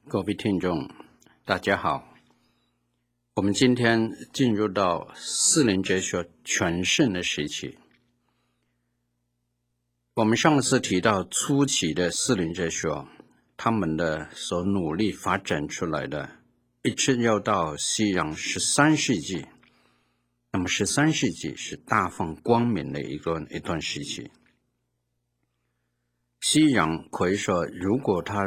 各位听众，大家好。我们今天进入到四灵哲学全盛的时期。我们上次提到初期的四灵哲学，他们的所努力发展出来的，一直要到西洋13世纪。那么13世纪是大放光明的一段时期。西洋可以说，如果他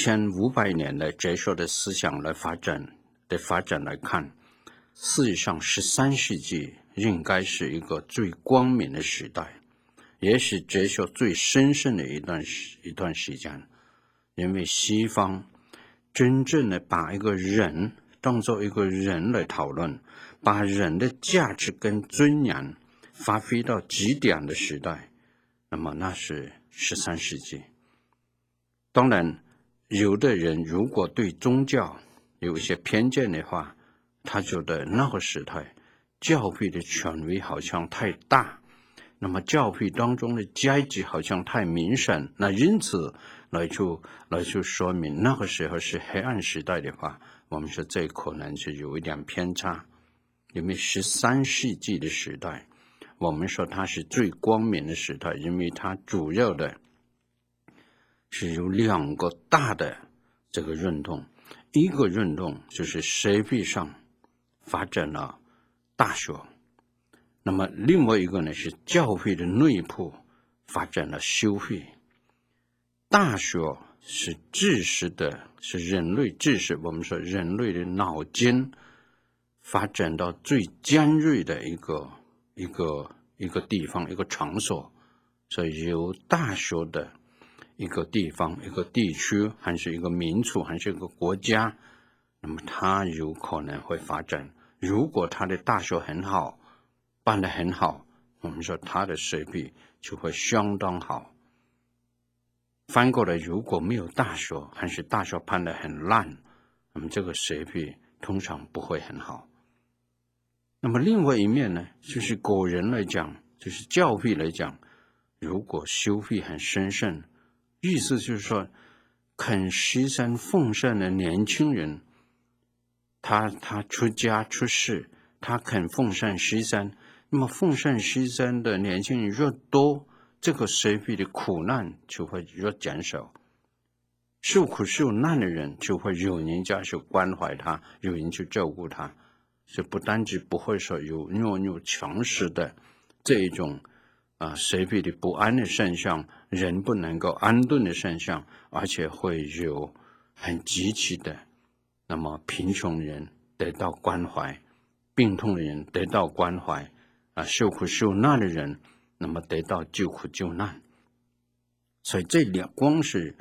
2500年的哲学的思想来发展来看，事实上13世纪应该是一个最光明的时代，也是哲学最兴盛的一段时间。因为西方真正的把一个人当作一个人来讨论，把人的价值跟尊严发挥到极点的时代，那么那是13世纪。当然，有的人如果对宗教有一些偏见的话，他觉得那个时代教会的权威好像太大，那么教会当中的阶级好像太明显，那因此来就说明那个时候是黑暗时代的话，我们说这可能是有一点偏差。因为13世纪的时代，我们说它是最光明的时代，因为它主要的是有两个大的这个运动，一个运动就是社会上发展了大学，那么另外一个呢是教会的内部发展了修会。大学是知识的，是人类知识，我们说人类的脑筋发展到最尖锐的一个地方，一个场所，所以由大学的一个地方、一个地区，还是一个民族，还是一个国家，那么它有可能会发展。如果它的大学很好，办得很好，我们说它的水平就会相当好。反过来，如果没有大学，还是大学办得很烂，那么这个水平通常不会很好。那么另外一面呢，就是个人来讲，就是教会来讲，如果修会很神圣，意思就是说，肯牺牲奉献的年轻人，他出家出世，他肯奉献牺牲，那么奉献牺牲的年轻人越多，这个社会的苦难就会越减少，受苦受难的人就会有人家去关怀他，有人去照顾他，所以不单只不会说有强势的这一种社会的不安的现象，人不能够安顿的现象，而且会有很积极的，那么贫穷人得到关怀，病痛的人得到关怀，受苦受难的人那么得到救苦救难。所以这光是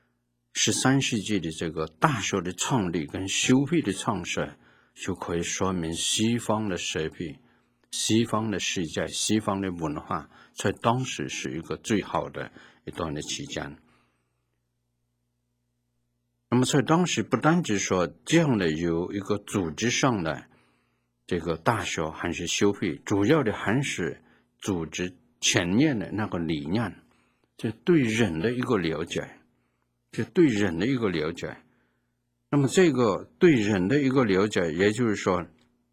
13世纪的这个大学的创立跟修会的创设，就可以说明西方的社会、西方的世界、西方的文化在当时是一个最好的一段的期间。那么在当时不单只说这样的有一个组织上的这个大学还是修会，主要的还是组织前面的那个理念，就对人的一个了解，那么这个对人的一个了解，也就是说，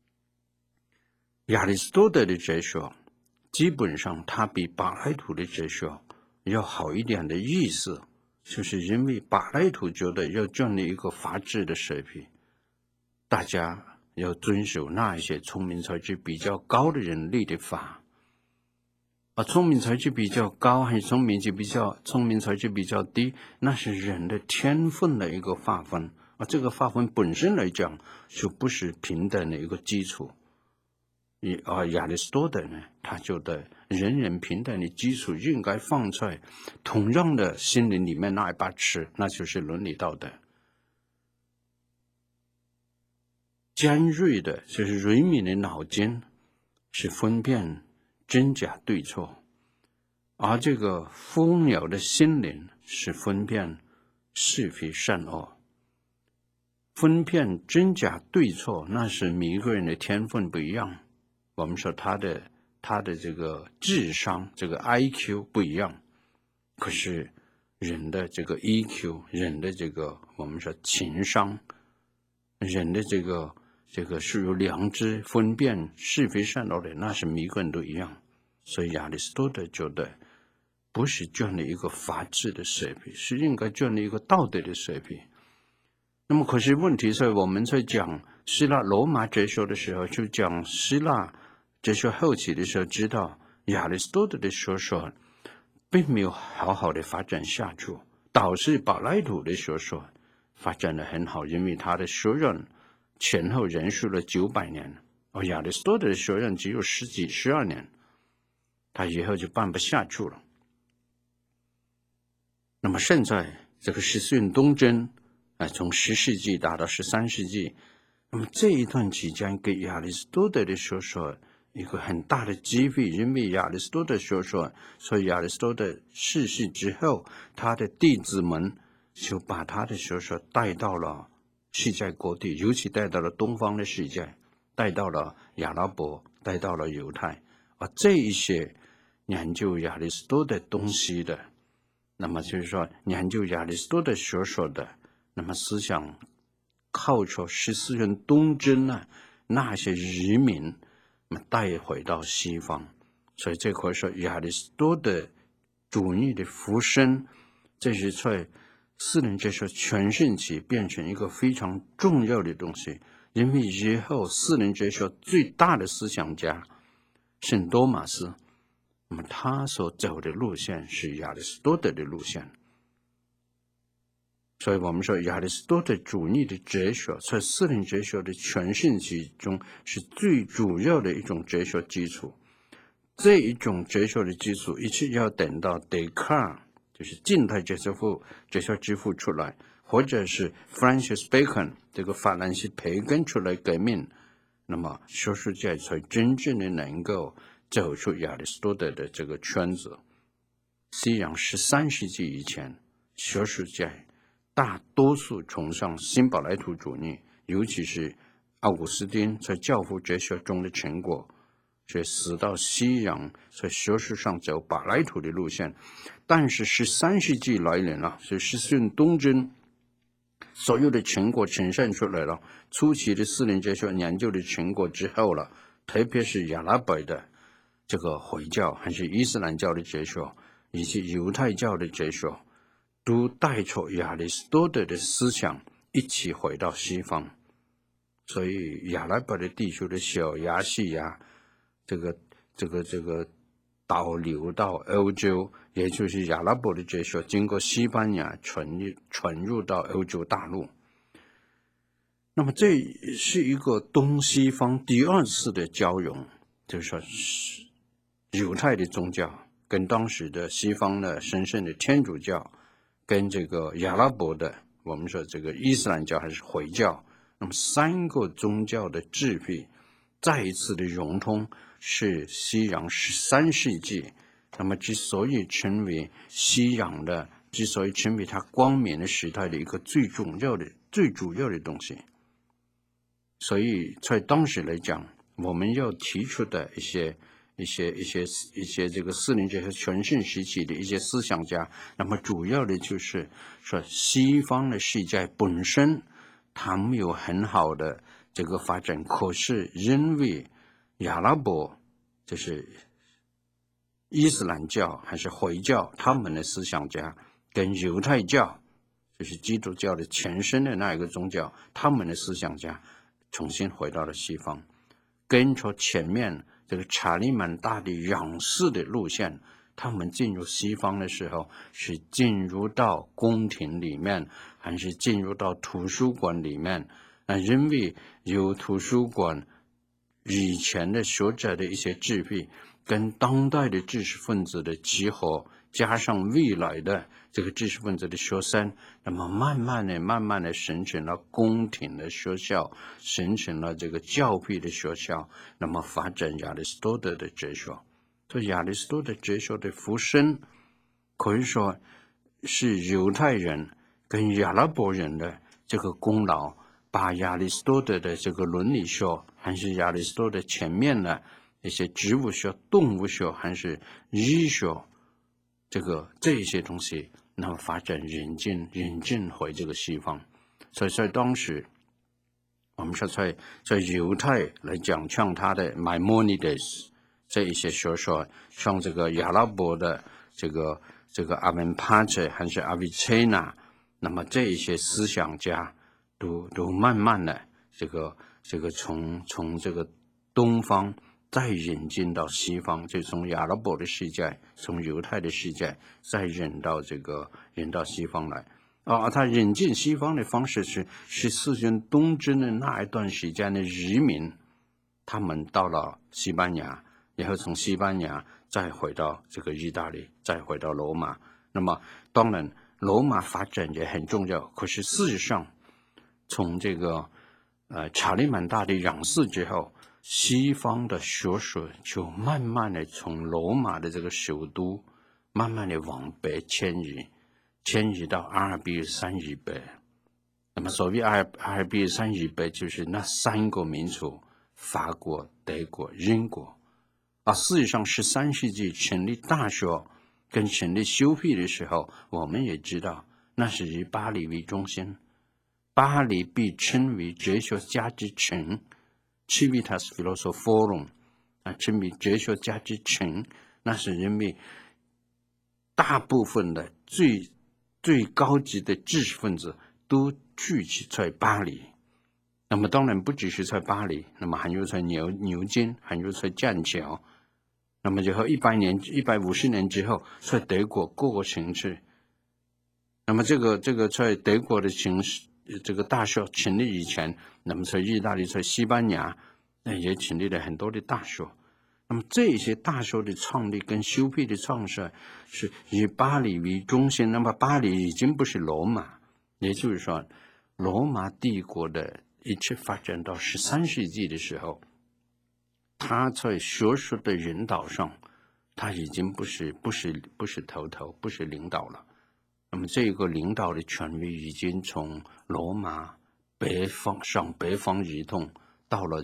亚里士多德的哲学基本上它比柏拉图的哲学要好一点的意思，就是因为柏拉图觉得要建立一个法治的社会，大家要遵守那一些聪明才智比较高的人立的法，聪明才智比较高还是聪明才智比较低，那是人的天分的一个划分，这个划分本身来讲就不是平等的一个基础。亚里士多德呢，他觉得人人平等的基础应该放在同样的心灵里面那一把尺，那就是伦理道德。尖锐的就是人民的脑筋是分辨真假对错，而这个蜂鸟的心灵是分辨是非善恶。分辨真假对错，那是每一个人的天分不一样。我们说他的这个智商，这个 IQ 不一样，可是人的这个 EQ， 人的这个我们说情商，人的这个是有良知，分辨是非善恶的，那是每个人都一样。所以亚里士多德觉得不是建立一个法治的水平，是应该建立一个道德的水平。那么可是问题是我们在讲希腊罗马哲学的时候，就讲希腊哲学后期的时候，知道亚里士多德的学说并没有好好的发展下去，导致柏拉图的学说发展得很好，因为他的学人前后人数了900年，而亚里士多德的学人只有12年，他以后就办不下去了。那么现在这个14运东征从10世纪打到13世纪，那么这一段期间给亚里士多德的学说一个很大的机会，因为亚里士多德学说，所以亚里士多德逝世之后，他的弟子们就把他的学说带到了世界各地，尤其带到了东方的世界，带到了阿拉伯，带到了犹太。而这一些研究亚里士多德东西的，那么就是说研究亚里士多德学说的，那么思想靠着14运东征那些移民带回到西方，所以这可以说亚里士多德主义的浮升，这是在私人哲学全盛期变成一个非常重要的东西。因为以后私人哲学最大的思想家圣多马斯，那么他所走的路线是亚里士多德的路线。所以我们说亚里士多德主义的哲学在私人哲学的全盛期中是最主要的一种哲学基础。这一种哲学的基础一直要等到笛卡尔，就是近代哲学之父出来，或者是 Francis Bacon 这个法兰西培根出来革命，那么学术界才真正的能够走出亚里士多德的这个圈子。西洋13世纪以前，学术界大多数崇尚新柏拉图主义，尤其是奥古斯丁在教父哲学中的成果，所以使到西洋在学术上走柏拉图的路线。但是13世纪来临了，是14运东征，所有的成果呈现出来了，初期的私人哲学研究的成果之后了，特别是阿拉伯的这个回教还是伊斯兰教的哲学，以及犹太教的哲学，都带着亚里士多德的思想一起回到西方。所以阿拉伯的地区的小亚细亚这个导流到欧洲，也就是阿拉伯的哲学经过西班牙传入到欧洲大陆。那么这是一个东西方第二次的交融，就是说犹太的宗教跟当时的西方的神圣的天主教，跟这个阿拉伯的我们说这个伊斯兰教还是回教，那么3个宗教的智慧再一次的融通，是西洋13世纪那么之所以成为西洋的，之所以成为它光明的时代的一个最主要的东西。所以在当时来讲，我们要提出的一些这个私人哲学全盛时期的一些思想家，那么主要的就是说西方的世界本身它没有很好的这个发展，可是因为阿拉伯就是伊斯兰教还是回教，他们的思想家跟犹太教就是基督教的前身的那一个宗教，他们的思想家重新回到了西方，跟着前面这个查理曼大的仰视的路线，他们进入西方的时候是进入到宫廷里面，还是进入到图书馆里面？因为有图书馆以前的学者的一些智慧跟当代的知识分子的集合，加上未来的这个知识分子的学生，那么慢慢的形成了宫廷的学校，形成了这个教育的学校，那么发展亚里士多德的哲学。所以亚里士多德哲学的浮升，可以说是犹太人跟阿拉伯人的这个功劳，把亚里士多德的这个伦理学，还是亚里士多德前面的一些植物学、动物学，还是医学，这一些东西， 那么发展引进回这个西方。所以在当时我们说在犹太来讲，像他的 Maimonides 这一些学说，像这个亚拉伯的这个阿文帕切还是阿维切纳，那么这一些思想家都慢慢的这个从这个东方再引进到西方，就从亚拉伯的世界，从犹太的世界再引到西方来。他引进西方的方式是14世东征的那一段时间的移民，他们到了西班牙，然后从西班牙再回到这个意大利，再回到罗马。那么当然罗马发展也很重要，可是事实上从这个查理曼大帝仰视之后，西方的学术就慢慢的从罗马的这个首都慢慢的往北迁移到阿尔卑斯山以北。那么所谓阿尔卑斯山以北，就是那3个民族：法国、德国、英国。事实上13世纪成立大学跟成立修会的时候，我们也知道那是以巴黎为中心。巴黎被称为哲学家之城 Civitas Philosophorum 称为哲学家之城，那是因为大部分的最高级的知识分子都聚集在巴黎。那么当然不只是在巴黎，那么还有在牛津，还有在剑桥。那么以后150年之后，在德国各个城市，那么这个在德国的城市，这个大学成立以前，那么在意大利、在西班牙，也成立了很多的大学。那么这些大学的创立跟修会的创设是以巴黎为中心。那么巴黎已经不是罗马，也就是说，罗马帝国的一直发展到13世纪的时候，他在学术的引导上，他已经不是头，不是领导了。那么这个领导的权威已经从罗马向北方移动，到了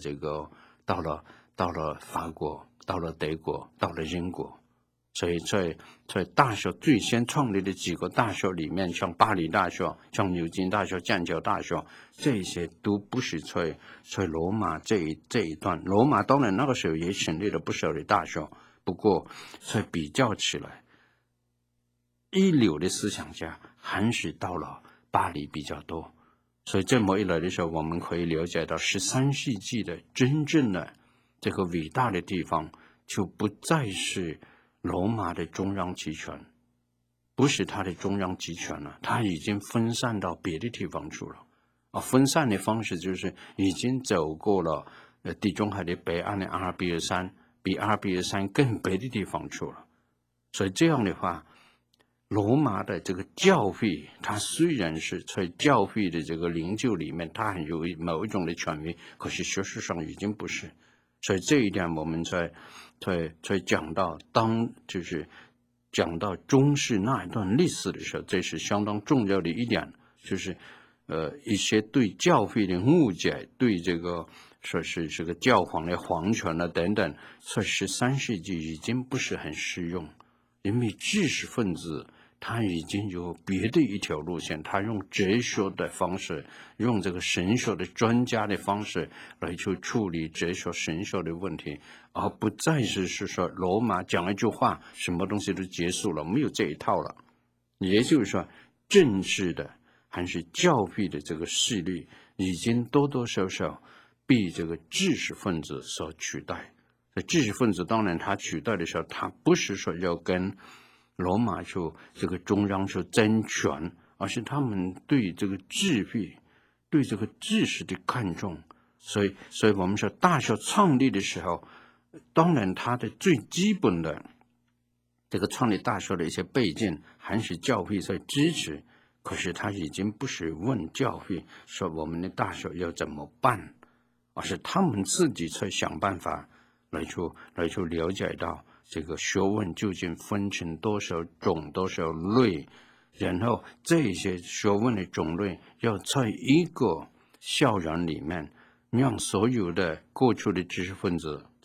法国，到了德国，到了英国。所以在大学最先创立的几个大学里面，像巴黎大学、像牛津大学、剑桥大学，这些都不是在罗马这一段。罗马当然那个时候也成立了不少的大学，不过在比较起来，一流的思想家还是到了巴黎比较多。所以这么一来的时候，我们可以了解到13世纪的真正的这个伟大的地方，就不再是罗马的中央集权，不是它的中央集权了，它已经分散到别的地方去了。分散的方式就是已经走过了地中海的北岸的阿尔卑斯山，比阿尔卑斯山更北的地方去了。所以这样的话，罗马的这个教会，它虽然是在教会的这个领袖里面，它有某一种的权威，可是学术上已经不是。所以这一点，我们在讲到就是讲到中世那一段历史的时候，这是相当重要的一点，就是一些对教会的误解，对这个说是这个教皇的皇权啊等等，在13世纪已经不是很适用，因为知识分子他已经有别的一条路线，他用哲学的方式，用这个神学的专家的方式来去处理哲学神学的问题，而不再是说罗马讲一句话，什么东西都结束了，没有这一套了。也就是说，正式的还是教会的这个势力，已经多多少少被这个知识分子所取代。知识分子当然他取代的时候，他不是说要跟罗马就这个中央就争权，而是他们对这个智慧、对这个知识的看重。所以我们说大学创立的时候，当然它的最基本的这个创立大学的一些背景还是教会在支持，可是他已经不是问教会说我们的大学要怎么办，而是他们自己在想办法来去了解到这个学问究竟分成多少种多少类，然后这些学问的种类要在一个校园里面，让所有的过去的知识分子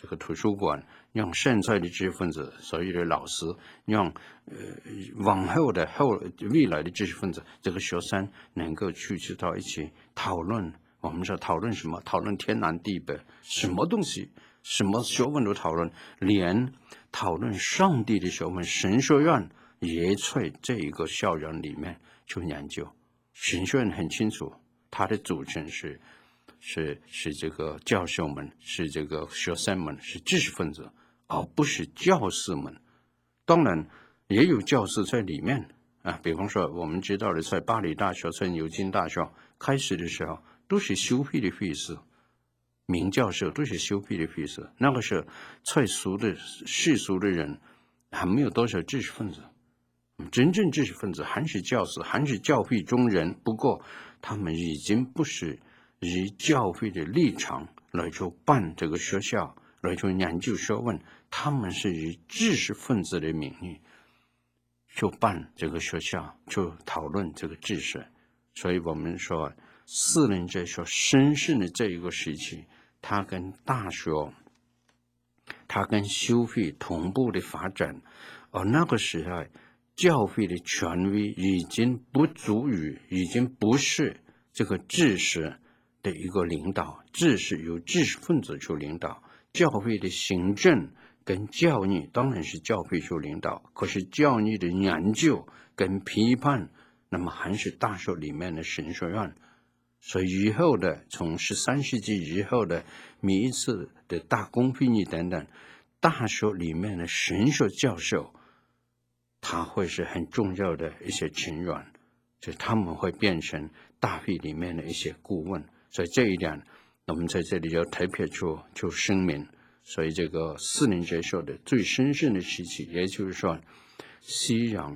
这个图书馆，让现在的知识分子，所有的老师，让往后的未来的知识分子，这个学生能够去知道一起讨论。我们说讨论什么？讨论天南地北，什么东西，什么学问都讨论，连讨论上帝的学问，神学院也在这一个校园里面去研究。神学院很清楚，它的组成是这个教授们，是这个学生们，是知识分子，而不是教师们。当然也有教师在里面啊，比方说我们知道的，在巴黎大学、在牛津大学开始的时候，都是收费的费事，名教授都是收费的费事。那个时候，在世俗的人还没有多少知识分子，真正知识分子还是教师，还是教会中人。不过，他们已经不是以教会的立场来去办这个学校，来去研究学问，他们是以知识分子的名义去办这个学校，去讨论这个知识。所以我们说，四人哲学深深的这一个时期，它跟大学，它跟修会同步的发展，而那个时候，教会的权威已经不足以，已经不是这个知识的一个领导，知识由知识分子去领导，教会的行政跟教育当然是教会去领导，可是教育的研究跟批判，那么还是大学里面的神学院。所以以后的从13世纪以后的每一次的大公会议等等，大学里面的神学教授，他会是很重要的一些成员，所以他们会变成大会里面的一些顾问。所以这一点，我们在这里要特别就声明。所以这个四人哲学的最深深的时期，也就是说，西洋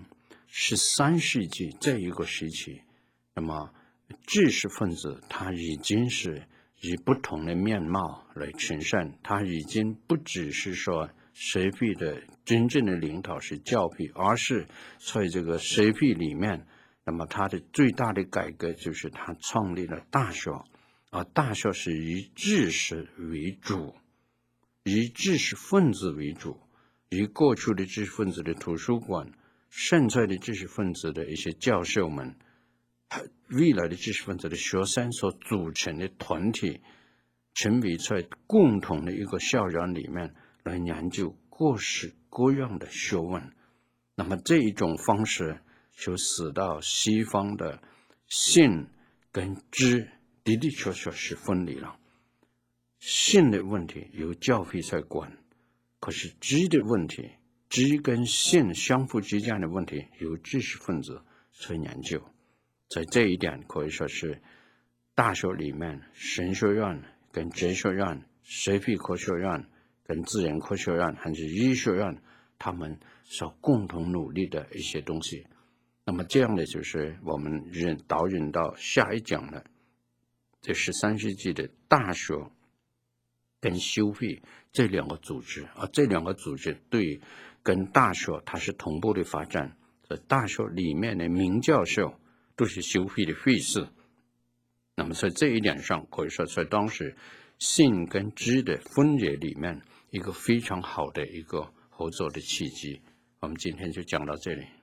13世纪这一个时期，那么知识分子他已经是以不同的面貌来呈现，他已经不只是说社会的真正的领导是教会，而是在这个社会里面，那么他的最大的改革就是他创立了大学，而大学是以知识为主，以知识分子为主，以过去的知识分子的图书馆，现在的知识分子的一些教授们，未来的知识分子的学生所组成的团体，成为在共同的一个校园里面来研究各式各样的学问。那么这一种方式就使到西方的信跟知的的确确是分离了。信的问题由教会在管，可是知的问题，知跟信相互之间的问题由知识分子在研究。在这一点可以说是大学里面神学院跟哲学院、社会科学院跟自然科学院还是医学院，他们所共同努力的一些东西。那么这样的就是我们导引到下一讲的这13世纪的大学跟修会这两个组织，而这两个组织对跟大学它是同步的发展。在大学里面的名教授都是修会的会士，那么在这一点上可以说在当时信跟知的分野里面一个非常好的一个合作的契机。我们今天就讲到这里。